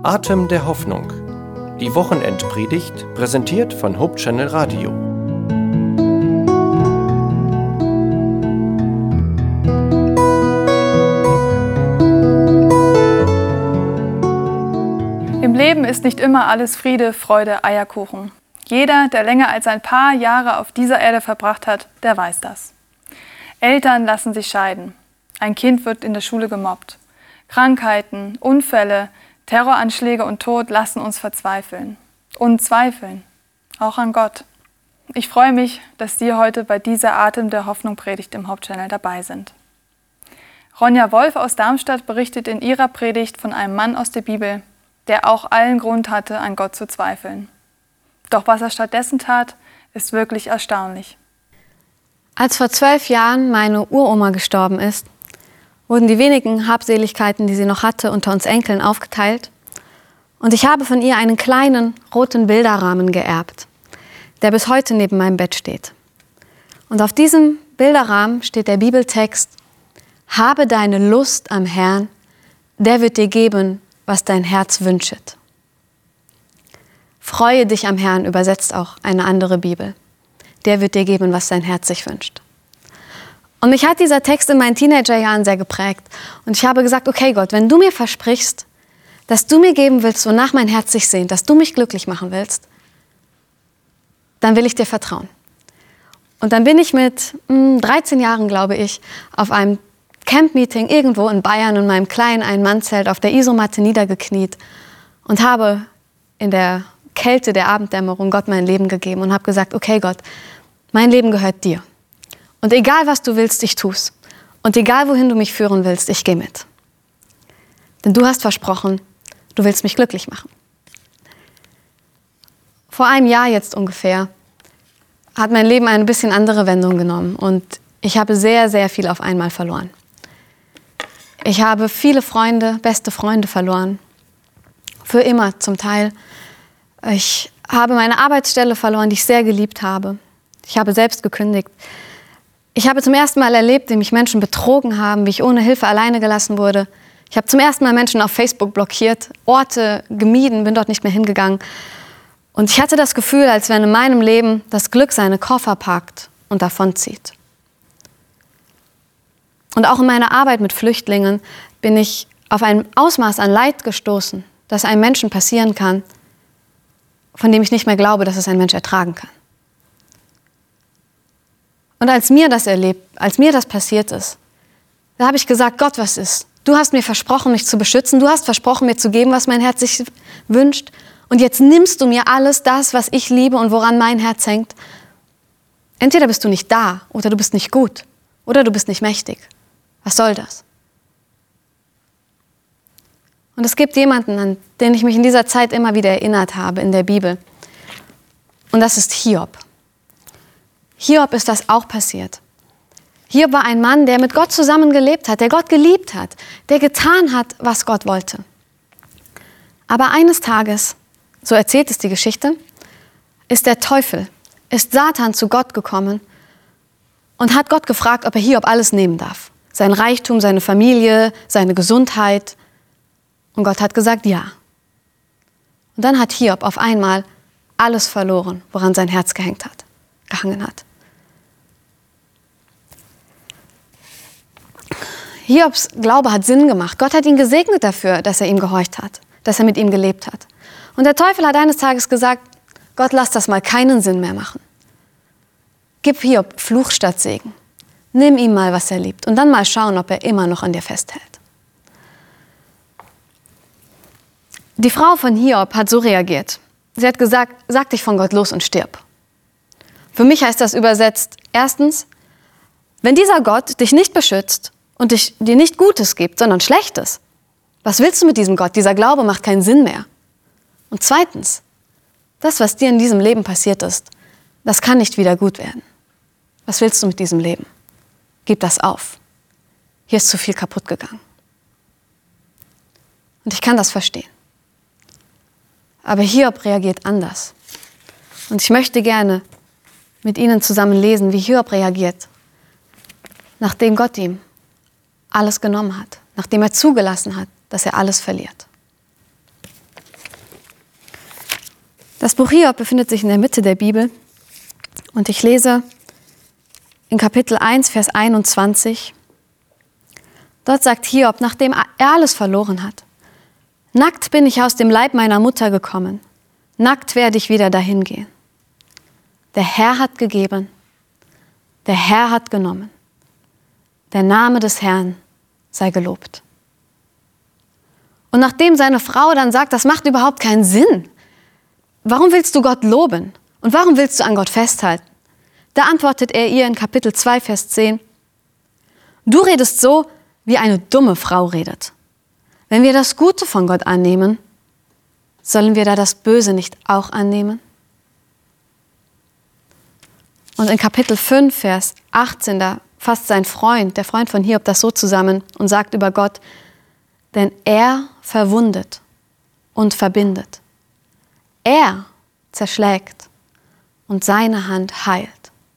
Atem der Hoffnung. Die Wochenendpredigt präsentiert von Hope Channel Radio. Im Leben ist nicht immer alles Friede, Freude, Eierkuchen. Jeder, der länger als ein paar Jahre auf dieser Erde verbracht hat, der weiß das. Eltern lassen sich scheiden. Ein Kind wird in der Schule gemobbt. Krankheiten, Unfälle, Terroranschläge und Tod lassen uns verzweifeln. Und zweifeln. Auch an Gott. Ich freue mich, dass Sie heute bei dieser Atem der Hoffnung Predigt im Hauptchannel dabei sind. Ronja Wolf aus Darmstadt berichtet in ihrer Predigt von einem Mann aus der Bibel, der auch allen Grund hatte, an Gott zu zweifeln. Doch was er stattdessen tat, ist wirklich erstaunlich. Als vor 12 Jahren meine Uroma gestorben ist, wurden die wenigen Habseligkeiten, die sie noch hatte, unter uns Enkeln aufgeteilt. Und ich habe von ihr einen kleinen roten Bilderrahmen geerbt, der bis heute neben meinem Bett steht. Und auf diesem Bilderrahmen steht der Bibeltext: Habe deine Lust am Herrn, der wird dir geben, was dein Herz wünschet. Freue dich am Herrn, übersetzt auch eine andere Bibel. Der wird dir geben, was dein Herz sich wünscht. Und mich hat dieser Text in meinen Teenagerjahren sehr geprägt. Und ich habe gesagt, okay Gott, wenn du mir versprichst, dass du mir geben willst, wonach mein Herz sich sehnt, dass du mich glücklich machen willst, dann will ich dir vertrauen. Und dann bin ich mit 13 Jahren, glaube ich, auf einem Camp-Meeting irgendwo in Bayern in meinem kleinen Ein-Mann-Zelt auf der Isomatte niedergekniet und habe in der Kälte der Abenddämmerung Gott mein Leben gegeben und habe gesagt, okay Gott, mein Leben gehört dir. Und egal was du willst, ich tu's. Und egal wohin du mich führen willst, ich gehe mit. Denn du hast versprochen, du willst mich glücklich machen. Vor einem Jahr jetzt ungefähr hat mein Leben eine bisschen andere Wendung genommen und ich habe sehr, sehr viel auf einmal verloren. Ich habe viele Freunde, beste Freunde verloren. Für immer zum Teil. Ich habe meine Arbeitsstelle verloren, die ich sehr geliebt habe. Ich habe selbst gekündigt. Ich habe zum ersten Mal erlebt, wie mich Menschen betrogen haben, wie ich ohne Hilfe alleine gelassen wurde. Ich habe zum ersten Mal Menschen auf Facebook blockiert, Orte gemieden, bin dort nicht mehr hingegangen. Und ich hatte das Gefühl, als wenn in meinem Leben das Glück seine Koffer packt und davonzieht. Und auch in meiner Arbeit mit Flüchtlingen bin ich auf ein Ausmaß an Leid gestoßen, das einem Menschen passieren kann, von dem ich nicht mehr glaube, dass es ein Mensch ertragen kann. Und als mir das passiert ist, da habe ich gesagt, Gott, was ist? Du hast mir versprochen, mich zu beschützen. Du hast versprochen, mir zu geben, was mein Herz sich wünscht. Und jetzt nimmst du mir alles das, was ich liebe und woran mein Herz hängt. Entweder bist du nicht da oder du bist nicht gut oder du bist nicht mächtig. Was soll das? Und es gibt jemanden, an den ich mich in dieser Zeit immer wieder erinnert habe in der Bibel. Und das ist Hiob. Hiob ist das auch passiert. Hiob war ein Mann, der mit Gott zusammen gelebt hat, der Gott geliebt hat, der getan hat, was Gott wollte. Aber eines Tages, so erzählt es die Geschichte, ist der Teufel, ist Satan zu Gott gekommen und hat Gott gefragt, ob er Hiob alles nehmen darf. Sein Reichtum, seine Familie, seine Gesundheit. Und Gott hat gesagt, ja. Und dann hat Hiob auf einmal alles verloren, woran sein Herz gehangen hat. Hiobs Glaube hat Sinn gemacht. Gott hat ihn gesegnet dafür, dass er ihm gehorcht hat, dass er mit ihm gelebt hat. Und der Teufel hat eines Tages gesagt, Gott, lass das mal keinen Sinn mehr machen. Gib Hiob Fluch statt Segen. Nimm ihm mal, was er liebt und dann mal schauen, ob er immer noch an dir festhält. Die Frau von Hiob hat so reagiert. Sie hat gesagt, sag dich von Gott los und stirb. Für mich heißt das übersetzt, erstens, wenn dieser Gott dich nicht beschützt und dir nicht Gutes gibt, sondern Schlechtes, was willst du mit diesem Gott? Dieser Glaube macht keinen Sinn mehr. Und zweitens, das, was dir in diesem Leben passiert ist, das kann nicht wieder gut werden. Was willst du mit diesem Leben? Gib das auf. Hier ist zu viel kaputt gegangen. Und ich kann das verstehen. Aber Hiob reagiert anders. Und ich möchte gerne mit Ihnen zusammen lesen, wie Hiob reagiert, nachdem Gott ihm alles genommen hat, nachdem er zugelassen hat, dass er alles verliert. Das Buch Hiob befindet sich in der Mitte der Bibel und ich lese in Kapitel 1, Vers 21. Dort sagt Hiob, nachdem er alles verloren hat: Nackt bin ich aus dem Leib meiner Mutter gekommen, nackt werde ich wieder dahin gehen. Der Herr hat gegeben, der Herr hat genommen. Der Name des Herrn sei gelobt. Und nachdem seine Frau dann sagt, das macht überhaupt keinen Sinn, warum willst du Gott loben? Und warum willst du an Gott festhalten? Da antwortet er ihr in Kapitel 2, Vers 10, du redest so, wie eine dumme Frau redet. Wenn wir das Gute von Gott annehmen, sollen wir da das Böse nicht auch annehmen? Und in Kapitel 5, Vers 18, da fasst sein Freund, der Freund von Hiob, das so zusammen und sagt über Gott, denn er verwundet und verbindet. Er zerschlägt und seine Hand heilt.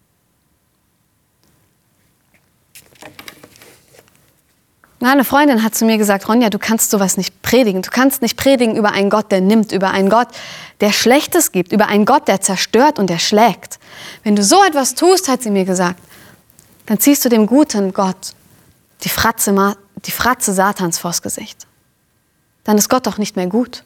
Eine Freundin hat zu mir gesagt, Ronja, du kannst sowas nicht predigen. Du kannst nicht predigen über einen Gott, der nimmt, über einen Gott, der Schlechtes gibt, über einen Gott, der zerstört und der schlägt. Wenn du so etwas tust, hat sie mir gesagt, dann ziehst du dem guten Gott die Fratze Satans vors Gesicht. Dann ist Gott doch nicht mehr gut.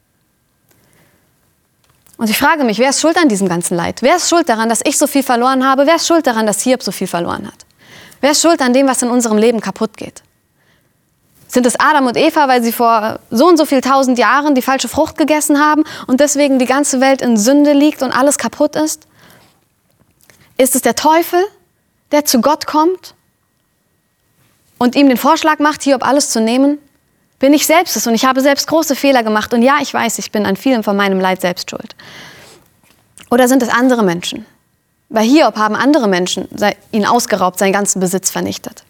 Und ich frage mich, wer ist schuld an diesem ganzen Leid? Wer ist schuld daran, dass ich so viel verloren habe? Wer ist schuld daran, dass Hiob so viel verloren hat? Wer ist schuld an dem, was in unserem Leben kaputt geht? Sind es Adam und Eva, weil sie vor so und so viel 1000 Jahren die falsche Frucht gegessen haben und deswegen die ganze Welt in Sünde liegt und alles kaputt ist? Ist es der Teufel, der zu Gott kommt und ihm den Vorschlag macht, Hiob alles zu nehmen? Bin ich selbst es und ich habe selbst große Fehler gemacht und ja, ich weiß, ich bin an vielem von meinem Leid selbst schuld. Oder sind es andere Menschen? Bei Hiob haben andere Menschen ihn ausgeraubt, seinen ganzen Besitz vernichtet.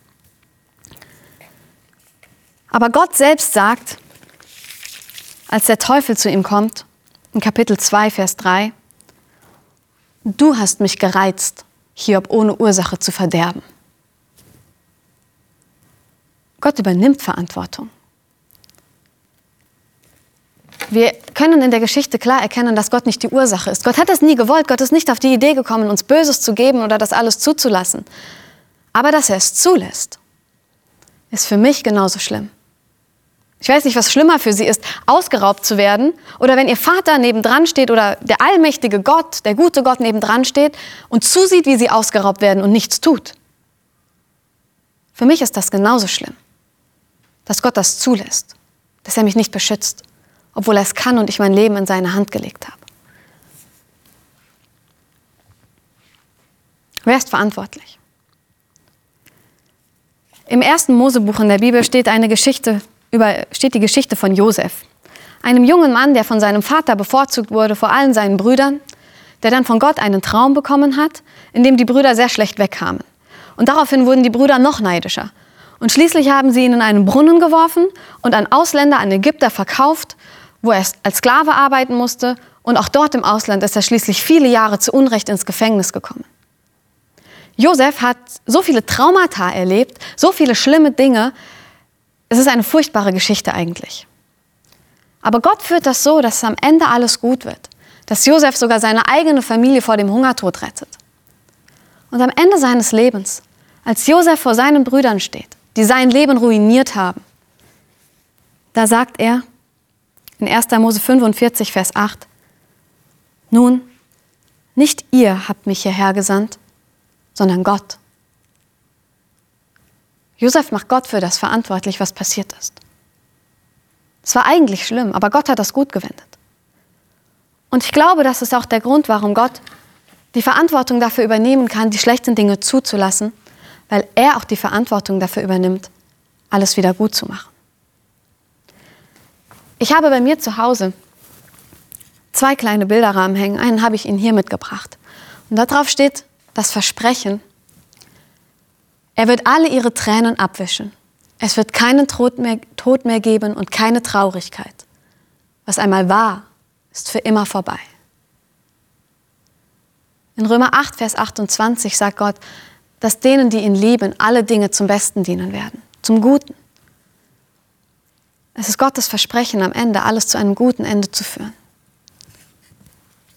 Aber Gott selbst sagt, als der Teufel zu ihm kommt, in Kapitel 2, Vers 3, du hast mich gereizt, Hiob ohne Ursache zu verderben. Gott übernimmt Verantwortung. Wir können in der Geschichte klar erkennen, dass Gott nicht die Ursache ist. Gott hat das nie gewollt. Gott ist nicht auf die Idee gekommen, uns Böses zu geben oder das alles zuzulassen. Aber dass er es zulässt, ist für mich genauso schlimm. Ich weiß nicht, was schlimmer für sie ist, ausgeraubt zu werden oder wenn ihr Vater nebendran steht oder der allmächtige Gott, der gute Gott nebendran steht und zusieht, wie sie ausgeraubt werden und nichts tut. Für mich ist das genauso schlimm, dass Gott das zulässt, dass er mich nicht beschützt, obwohl er es kann und ich mein Leben in seine Hand gelegt habe. Wer ist verantwortlich? Im 1. Mosebuch in der Bibel steht die Geschichte von Josef, einem jungen Mann, der von seinem Vater bevorzugt wurde vor allen seinen Brüdern, der dann von Gott einen Traum bekommen hat, in dem die Brüder sehr schlecht wegkamen. Und daraufhin wurden die Brüder noch neidischer. Und schließlich haben sie ihn in einen Brunnen geworfen und an Ausländer, an Ägypter verkauft, wo er als Sklave arbeiten musste. Und auch dort im Ausland ist er schließlich viele Jahre zu Unrecht ins Gefängnis gekommen. Josef hat so viele Traumata erlebt, so viele schlimme Dinge. Es ist eine furchtbare Geschichte eigentlich. Aber Gott führt das so, dass am Ende alles gut wird. Dass Josef sogar seine eigene Familie vor dem Hungertod rettet. Und am Ende seines Lebens, als Josef vor seinen Brüdern steht, die sein Leben ruiniert haben, da sagt er in 1. Mose 45, Vers 8, nun, nicht ihr habt mich hierher gesandt, sondern Gott. Josef macht Gott für das verantwortlich, was passiert ist. Es war eigentlich schlimm, aber Gott hat das gut gewendet. Und ich glaube, das ist auch der Grund, warum Gott die Verantwortung dafür übernehmen kann, die schlechten Dinge zuzulassen, weil er auch die Verantwortung dafür übernimmt, alles wieder gut zu machen. Ich habe bei mir zu Hause 2 kleine Bilderrahmen hängen. Einen habe ich Ihnen hier mitgebracht. Und darauf steht das Versprechen, er wird alle ihre Tränen abwischen. Es wird keinen Tod mehr geben und keine Traurigkeit. Was einmal war, ist für immer vorbei. In Römer 8, Vers 28 sagt Gott, dass denen, die ihn lieben, alle Dinge zum Besten dienen werden, zum Guten. Es ist Gottes Versprechen, am Ende alles zu einem guten Ende zu führen.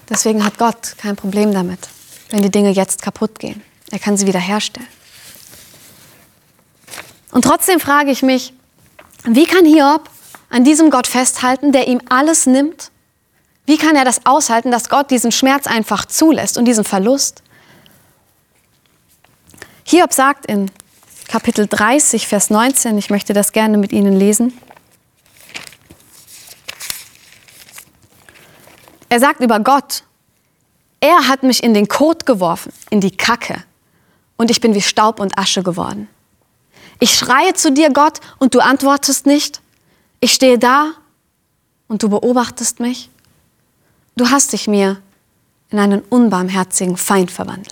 Deswegen hat Gott kein Problem damit, wenn die Dinge jetzt kaputt gehen. Er kann sie wiederherstellen. Und trotzdem frage ich mich, wie kann Hiob an diesem Gott festhalten, der ihm alles nimmt? Wie kann er das aushalten, dass Gott diesen Schmerz einfach zulässt und diesen Verlust? Hiob sagt in Kapitel 30, Vers 19, ich möchte das gerne mit Ihnen lesen. Er sagt über Gott, er hat mich in den Kot geworfen, in die Kacke, und ich bin wie Staub und Asche geworden. Ich schreie zu dir, Gott, und du antwortest nicht. Ich stehe da und du beobachtest mich. Du hast dich mir in einen unbarmherzigen Feind verwandelt.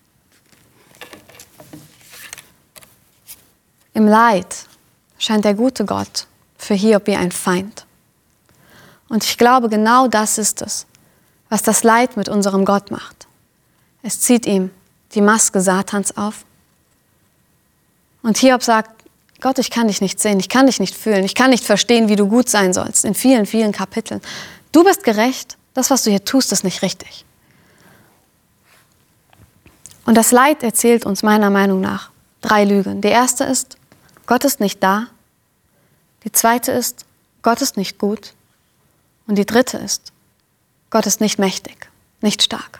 Im Leid scheint der gute Gott für Hiob wie ein Feind. Und ich glaube, genau das ist es, was das Leid mit unserem Gott macht. Es zieht ihm die Maske Satans auf. Und Hiob sagt, Gott, ich kann dich nicht sehen, ich kann dich nicht fühlen, ich kann nicht verstehen, wie du gut sein sollst, in vielen, vielen Kapiteln. Du bist gerecht, das, was du hier tust, ist nicht richtig. Und das Leid erzählt uns meiner Meinung nach 3 Lügen. Die erste ist, Gott ist nicht da. Die zweite ist, Gott ist nicht gut. Und die dritte ist, Gott ist nicht mächtig, nicht stark.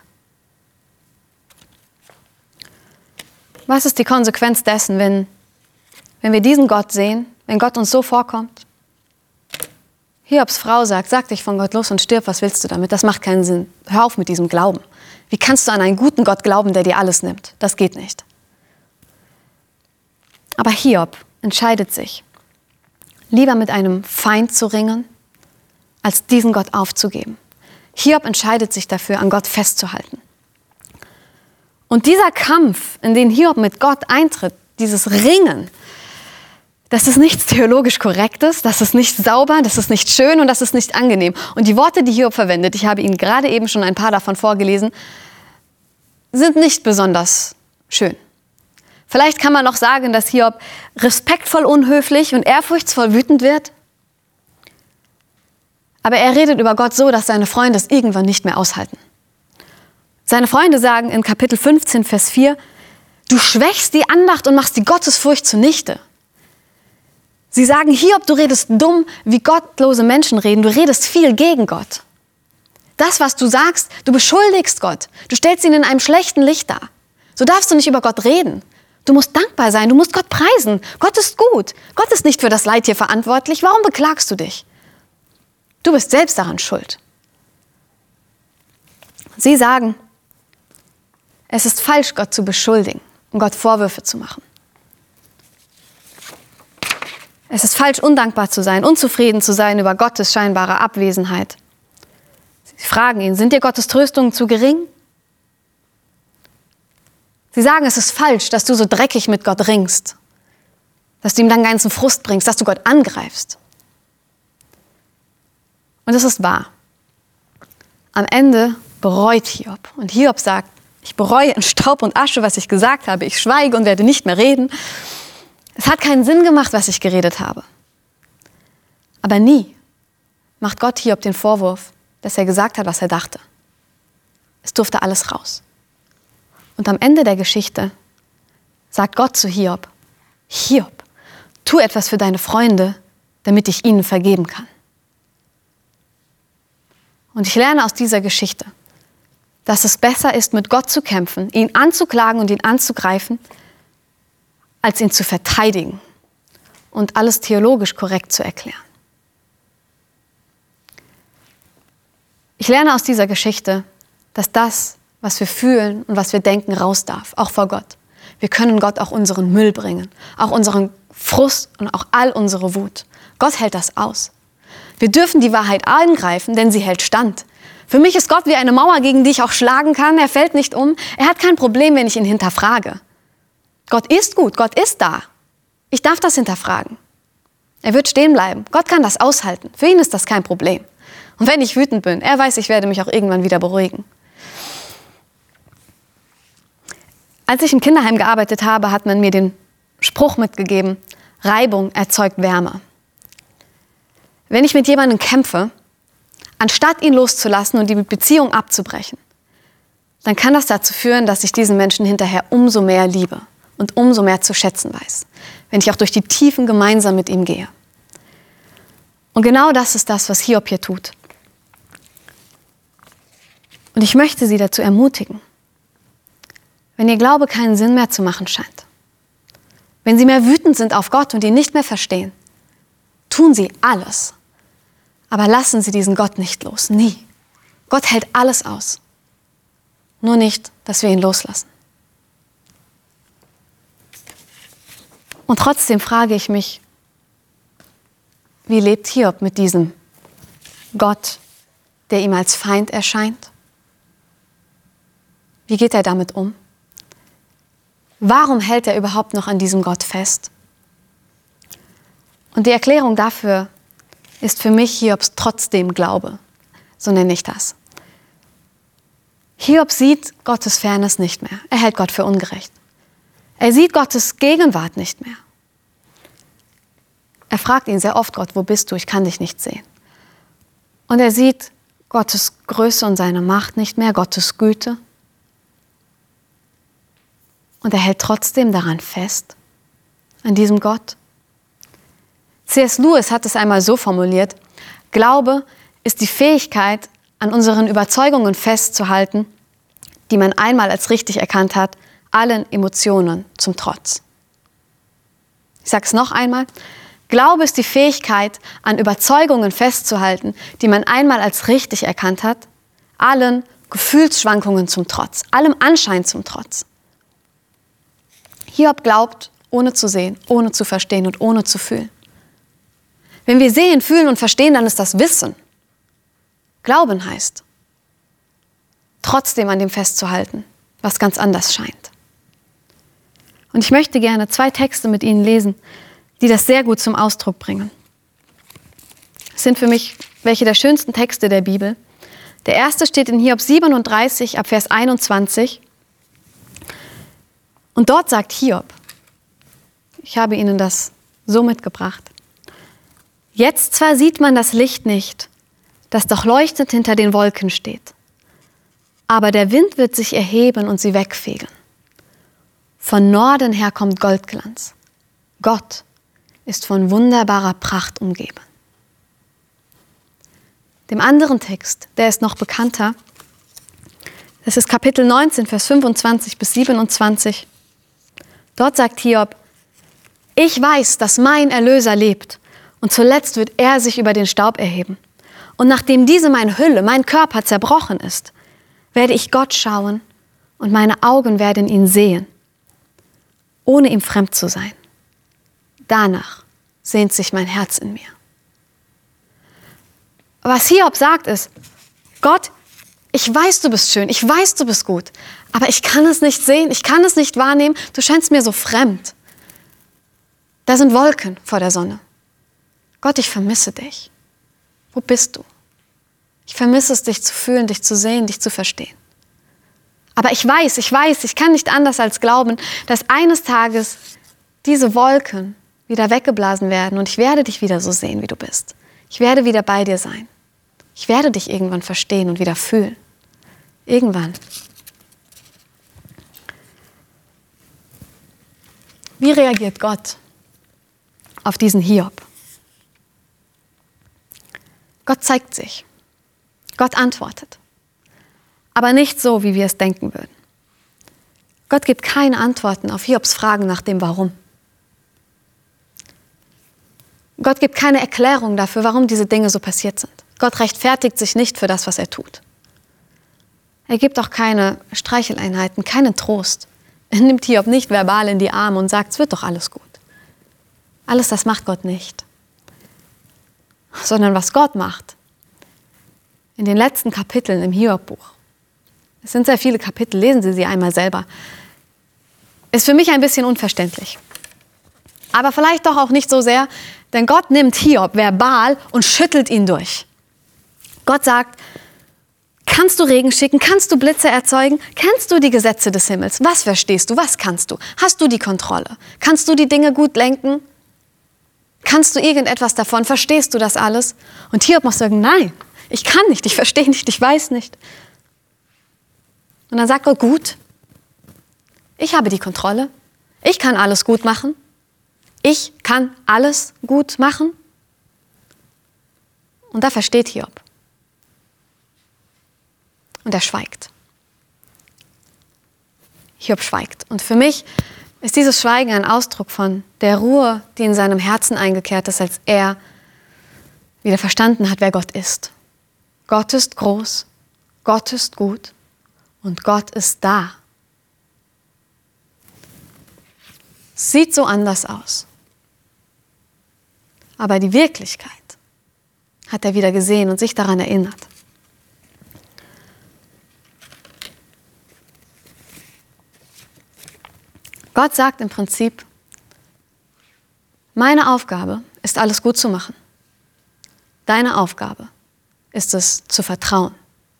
Was ist die Konsequenz dessen, wenn wir diesen Gott sehen, wenn Gott uns so vorkommt? Hiobs Frau sagt, sag dich von Gott los und stirb, was willst du damit? Das macht keinen Sinn. Hör auf mit diesem Glauben. Wie kannst du an einen guten Gott glauben, der dir alles nimmt? Das geht nicht. Aber Hiob entscheidet sich, lieber mit einem Feind zu ringen, als diesen Gott aufzugeben. Hiob entscheidet sich dafür, an Gott festzuhalten. Und dieser Kampf, in den Hiob mit Gott eintritt, dieses Ringen, das ist nichts theologisch Korrektes, das ist nicht sauber, das ist nicht schön und das ist nicht angenehm. Und die Worte, die Hiob verwendet, ich habe Ihnen gerade eben schon ein paar davon vorgelesen, sind nicht besonders schön. Vielleicht kann man noch sagen, dass Hiob respektvoll unhöflich und ehrfurchtsvoll wütend wird. Aber er redet über Gott so, dass seine Freunde es irgendwann nicht mehr aushalten. Seine Freunde sagen in Kapitel 15, Vers 4, du schwächst die Andacht und machst die Gottesfurcht zunichte. Sie sagen, Hiob, du redest dumm, wie gottlose Menschen reden. Du redest viel gegen Gott. Das, was du sagst, du beschuldigst Gott. Du stellst ihn in einem schlechten Licht dar. So darfst du nicht über Gott reden. Du musst dankbar sein, du musst Gott preisen. Gott ist gut. Gott ist nicht für das Leid hier verantwortlich. Warum beklagst du dich? Du bist selbst daran schuld. Sie sagen, es ist falsch, Gott zu beschuldigen und Gott Vorwürfe zu machen. Es ist falsch, undankbar zu sein, unzufrieden zu sein über Gottes scheinbare Abwesenheit. Sie fragen ihn, sind dir Gottes Tröstungen zu gering? Sie sagen, es ist falsch, dass du so dreckig mit Gott ringst, dass du ihm deinen ganzen Frust bringst, dass du Gott angreifst. Und es ist wahr. Am Ende bereut Hiob. Und Hiob sagt, ich bereue in Staub und Asche, was ich gesagt habe. Ich schweige und werde nicht mehr reden. Es hat keinen Sinn gemacht, was ich geredet habe. Aber nie macht Gott Hiob den Vorwurf, dass er gesagt hat, was er dachte. Es durfte alles raus. Und am Ende der Geschichte sagt Gott zu Hiob, Hiob, tu etwas für deine Freunde, damit ich ihnen vergeben kann. Und ich lerne aus dieser Geschichte, dass es besser ist, mit Gott zu kämpfen, ihn anzuklagen und ihn anzugreifen, als ihn zu verteidigen und alles theologisch korrekt zu erklären. Ich lerne aus dieser Geschichte, dass das, was wir fühlen und was wir denken, raus darf, auch vor Gott. Wir können Gott auch unseren Müll bringen, auch unseren Frust und auch all unsere Wut. Gott hält das aus. Wir dürfen die Wahrheit angreifen, denn sie hält stand. Für mich ist Gott wie eine Mauer, gegen die ich auch schlagen kann. Er fällt nicht um. Er hat kein Problem, wenn ich ihn hinterfrage. Gott ist gut, Gott ist da. Ich darf das hinterfragen. Er wird stehen bleiben. Gott kann das aushalten. Für ihn ist das kein Problem. Und wenn ich wütend bin, er weiß, ich werde mich auch irgendwann wieder beruhigen. Als ich im Kinderheim gearbeitet habe, hat man mir den Spruch mitgegeben, Reibung erzeugt Wärme. Wenn ich mit jemandem kämpfe, anstatt ihn loszulassen und die Beziehung abzubrechen, dann kann das dazu führen, dass ich diesen Menschen hinterher umso mehr liebe und umso mehr zu schätzen weiß, wenn ich auch durch die Tiefen gemeinsam mit ihm gehe. Und genau das ist das, was Hiob hier tut. Und ich möchte Sie dazu ermutigen, wenn Ihr Glaube keinen Sinn mehr zu machen scheint, wenn Sie mehr wütend sind auf Gott und ihn nicht mehr verstehen, tun Sie alles. Aber lassen Sie diesen Gott nicht los, nie. Gott hält alles aus. Nur nicht, dass wir ihn loslassen. Und trotzdem frage ich mich, wie lebt Hiob mit diesem Gott, der ihm als Feind erscheint? Wie geht er damit um? Warum hält er überhaupt noch an diesem Gott fest? Und die Erklärung dafür ist für mich Hiobs trotzdem Glaube, so nenne ich das. Hiob sieht Gottes Fairness nicht mehr. Er hält Gott für ungerecht. Er sieht Gottes Gegenwart nicht mehr. Er fragt ihn sehr oft, Gott, wo bist du? Ich kann dich nicht sehen. Und er sieht Gottes Größe und seine Macht nicht mehr, Gottes Güte. Und er hält trotzdem daran fest, an diesem Gott. C.S. Lewis hat es einmal so formuliert: Glaube ist die Fähigkeit, an unseren Überzeugungen festzuhalten, die man einmal als richtig erkannt hat, allen Emotionen zum Trotz. Ich sage es noch einmal. Glaube ist die Fähigkeit, an Überzeugungen festzuhalten, die man einmal als richtig erkannt hat, allen Gefühlsschwankungen zum Trotz, allem Anschein zum Trotz. Hiob glaubt, ohne zu sehen, ohne zu verstehen und ohne zu fühlen. Wenn wir sehen, fühlen und verstehen, dann ist das Wissen. Glauben heißt, trotzdem an dem festzuhalten, was ganz anders scheint. Und ich möchte gerne 2 Texte mit Ihnen lesen, die das sehr gut zum Ausdruck bringen. Es sind für mich welche der schönsten Texte der Bibel. Der erste steht in Hiob 37 ab Vers 21. Und dort sagt Hiob, ich habe Ihnen das so mitgebracht: Jetzt zwar sieht man das Licht nicht, das doch leuchtend hinter den Wolken steht. Aber der Wind wird sich erheben und sie wegfegen. Von Norden her kommt Goldglanz. Gott ist von wunderbarer Pracht umgeben. Dem anderen Text, der ist noch bekannter, das ist Kapitel 19, Vers 25 bis 27. Dort sagt Hiob: Ich weiß, dass mein Erlöser lebt, und zuletzt wird er sich über den Staub erheben. Und nachdem diese meine Hülle, mein Körper zerbrochen ist, werde ich Gott schauen und meine Augen werden ihn sehen, ohne ihm fremd zu sein. Danach sehnt sich mein Herz in mir. Was Hiob sagt ist: Gott, ich weiß, du bist schön, ich weiß, du bist gut, aber ich kann es nicht sehen, ich kann es nicht wahrnehmen, du scheinst mir so fremd. Da sind Wolken vor der Sonne. Gott, ich vermisse dich. Wo bist du? Ich vermisse es, dich zu fühlen, dich zu sehen, dich zu verstehen. Aber ich weiß, ich kann nicht anders als glauben, dass eines Tages diese Wolken wieder weggeblasen werden und ich werde dich wieder so sehen, wie du bist. Ich werde wieder bei dir sein. Ich werde dich irgendwann verstehen und wieder fühlen. Irgendwann. Wie reagiert Gott auf diesen Hiob? Gott zeigt sich. Gott antwortet. Aber nicht so, wie wir es denken würden. Gott gibt keine Antworten auf Hiobs Fragen nach dem Warum. Gott gibt keine Erklärung dafür, warum diese Dinge so passiert sind. Gott rechtfertigt sich nicht für das, was er tut. Er gibt auch keine Streicheleinheiten, keinen Trost. Er nimmt Hiob nicht verbal in die Arme und sagt, es wird doch alles gut. Alles das macht Gott nicht. Sondern was Gott macht, in den letzten Kapiteln im Hiob-Buch, es sind sehr viele Kapitel, lesen Sie sie einmal selber, ist für mich ein bisschen unverständlich. Aber vielleicht doch auch nicht so sehr, denn Gott nimmt Hiob verbal und schüttelt ihn durch. Gott sagt, kannst du Regen schicken, kannst du Blitze erzeugen, kennst du die Gesetze des Himmels, was verstehst du, was kannst du, hast du die Kontrolle, kannst du die Dinge gut lenken, kannst du irgendetwas davon, verstehst du das alles? Und Hiob muss sagen, nein, Ich kann nicht, ich verstehe nicht, ich weiß nicht. Und dann sagt Gott, gut, ich habe die Kontrolle. Ich kann alles gut machen. Ich kann alles gut machen. Und da versteht Hiob. Und er schweigt. Hiob schweigt. Und für mich ist dieses Schweigen ein Ausdruck von der Ruhe, die in seinem Herzen eingekehrt ist, als er wieder verstanden hat, wer Gott ist. Gott ist groß, Gott ist gut und Gott ist da. Sieht so anders aus. Aber die Wirklichkeit hat er wieder gesehen und sich daran erinnert. Gott sagt im Prinzip, meine Aufgabe ist, alles gut zu machen. Deine Aufgabe ist es, zu vertrauen.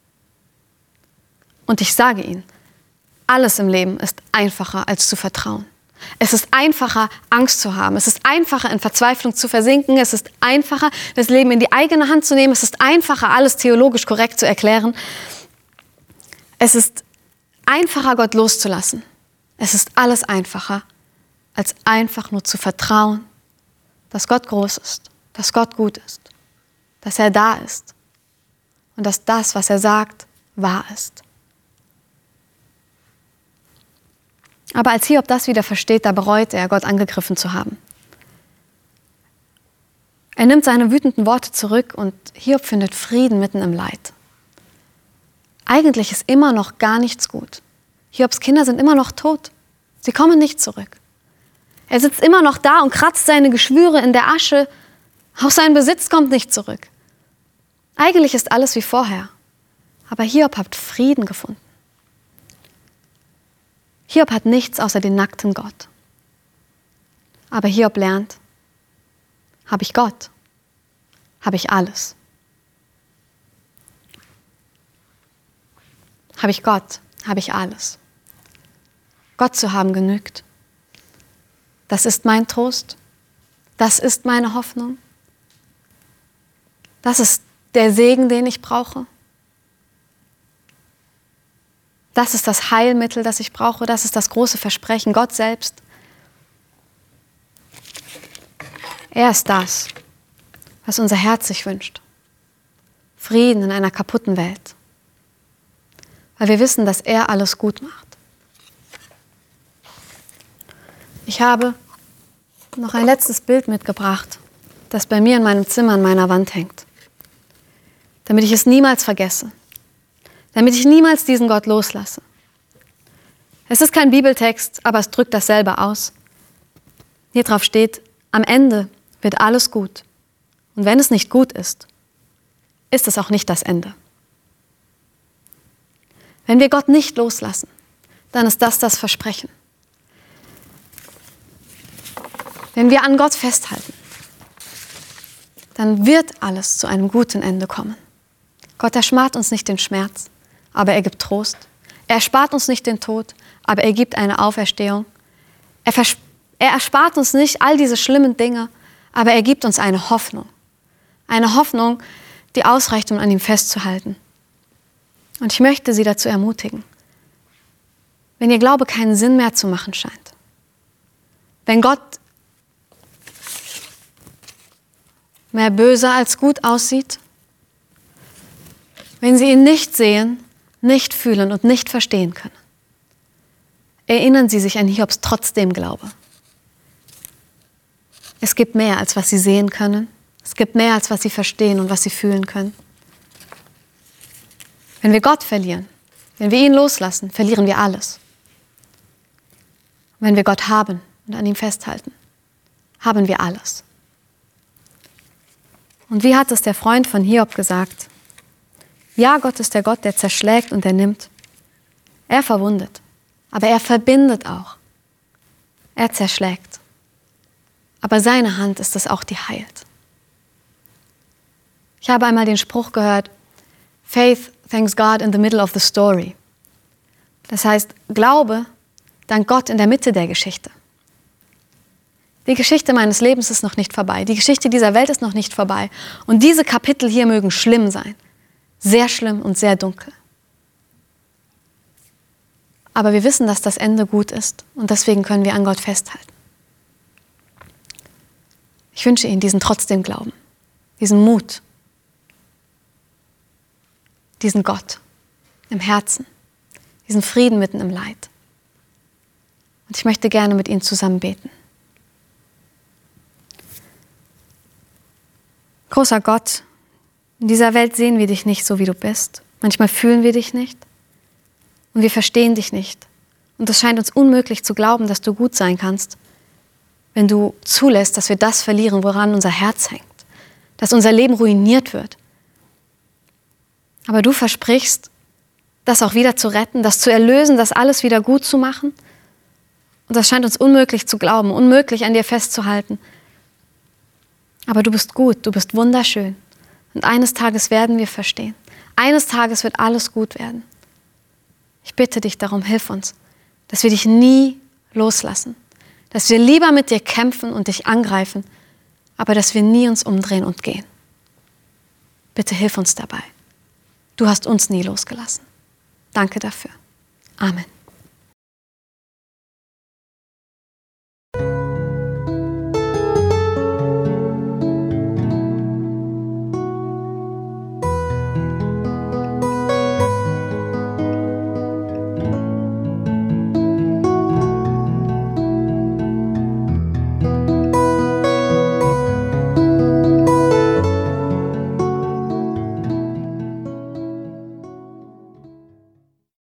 Und ich sage Ihnen, alles im Leben ist einfacher, als zu vertrauen. Es ist einfacher, Angst zu haben. Es ist einfacher, in Verzweiflung zu versinken. Es ist einfacher, das Leben in die eigene Hand zu nehmen. Es ist einfacher, alles theologisch korrekt zu erklären. Es ist einfacher, Gott loszulassen. Es ist alles einfacher, als einfach nur zu vertrauen, dass Gott groß ist, dass Gott gut ist, dass er da ist und dass das, was er sagt, wahr ist. Aber als Hiob das wieder versteht, da bereut er, Gott angegriffen zu haben. Er nimmt seine wütenden Worte zurück und Hiob findet Frieden mitten im Leid. Eigentlich ist immer noch gar nichts gut. Hiobs Kinder sind immer noch tot. Sie kommen nicht zurück. Er sitzt immer noch da und kratzt seine Geschwüre in der Asche. Auch sein Besitz kommt nicht zurück. Eigentlich ist alles wie vorher. Aber Hiob hat Frieden gefunden. Hiob hat nichts außer den nackten Gott. Aber Hiob lernt, habe ich Gott, habe ich alles. Habe ich Gott, habe ich alles. Gott zu haben genügt. Das ist mein Trost. Das ist meine Hoffnung. Das ist der Segen, den ich brauche. Das ist das Heilmittel, das ich brauche. Das ist das große Versprechen, Gott selbst. Er ist das, was unser Herz sich wünscht. Frieden in einer kaputten Welt. Weil wir wissen, dass er alles gut macht. Ich habe noch ein letztes Bild mitgebracht, das bei mir in meinem Zimmer an meiner Wand hängt. Damit ich es niemals vergesse. Damit ich niemals diesen Gott loslasse. Es ist kein Bibeltext, aber es drückt dasselbe aus. Hier drauf steht, am Ende wird alles gut. Und wenn es nicht gut ist, ist es auch nicht das Ende. Wenn wir Gott nicht loslassen, dann ist das Versprechen. Wenn wir an Gott festhalten, dann wird alles zu einem guten Ende kommen. Gott erspart uns nicht den Schmerz, aber er gibt Trost. Er erspart uns nicht den Tod, aber er gibt eine Auferstehung. Er erspart uns nicht all diese schlimmen Dinge, aber er gibt uns eine Hoffnung. Eine Hoffnung, die ausreicht, um an ihm festzuhalten. Und ich möchte Sie dazu ermutigen, wenn Ihr Glaube keinen Sinn mehr zu machen scheint, wenn Gott mehr böse als gut aussieht, wenn Sie ihn nicht sehen, nicht fühlen und nicht verstehen können, erinnern Sie sich an Hiobs trotzdem Glaube. Es gibt mehr, als was Sie sehen können. Es gibt mehr, als was Sie verstehen und was Sie fühlen können. Wenn wir Gott verlieren, wenn wir ihn loslassen, verlieren wir alles. Und wenn wir Gott haben und an ihm festhalten, haben wir alles. Und wie hat es der Freund von Hiob gesagt? Ja, Gott ist der Gott, der zerschlägt und der nimmt. Er verwundet, aber er verbindet auch. Er zerschlägt. Aber seine Hand ist es auch, die heilt. Ich habe einmal den Spruch gehört, Faith thanks God in the middle of the story. Das heißt, Glaube dankt Gott in der Mitte der Geschichte. Die Geschichte meines Lebens ist noch nicht vorbei. Die Geschichte dieser Welt ist noch nicht vorbei. Und diese Kapitel hier mögen schlimm sein. sehr schlimm und sehr dunkel. Aber wir wissen, dass das Ende gut ist und deswegen können wir an Gott festhalten. Ich wünsche Ihnen diesen trotzdem Glauben, diesen Mut, diesen Gott im Herzen, diesen Frieden mitten im Leid. Und ich möchte gerne mit Ihnen zusammen beten. Großer Gott, in dieser Welt sehen wir dich nicht so, wie du bist. Manchmal fühlen wir dich nicht und wir verstehen dich nicht. Und es scheint uns unmöglich zu glauben, dass du gut sein kannst, wenn du zulässt, dass wir das verlieren, woran unser Herz hängt, dass unser Leben ruiniert wird. Aber du versprichst, das auch wieder zu retten, das zu erlösen, das alles wieder gut zu machen. Und das scheint uns unmöglich zu glauben, unmöglich an dir festzuhalten. Aber du bist gut, du bist wunderschön. Und eines Tages werden wir verstehen. Eines Tages wird alles gut werden. Ich bitte dich darum, hilf uns, dass wir dich nie loslassen. Dass wir lieber mit dir kämpfen und dich angreifen, aber dass wir nie uns umdrehen und gehen. Bitte hilf uns dabei. Du hast uns nie losgelassen. Danke dafür. Amen.